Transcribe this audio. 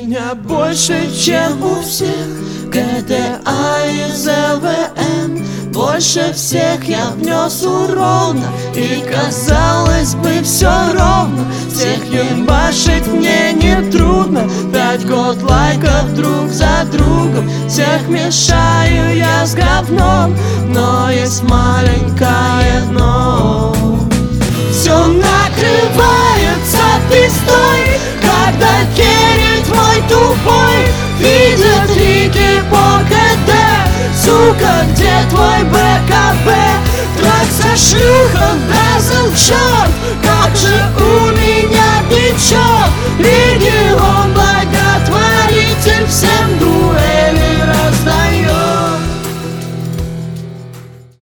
меня больше, чем у всех. ГТА из ЛВМ. Больше всех я внес урона, и казалось бы все ровно. Всех ебашить мне не трудно. 5 год лайков друг за другом. Всех мешаю я с говном, но есть маленькое дно. Все накрывается пестой, когда керит мой тупой. Видят лики по КД. Сука, где твой БКБ? Трак со шлюхом, безл черт.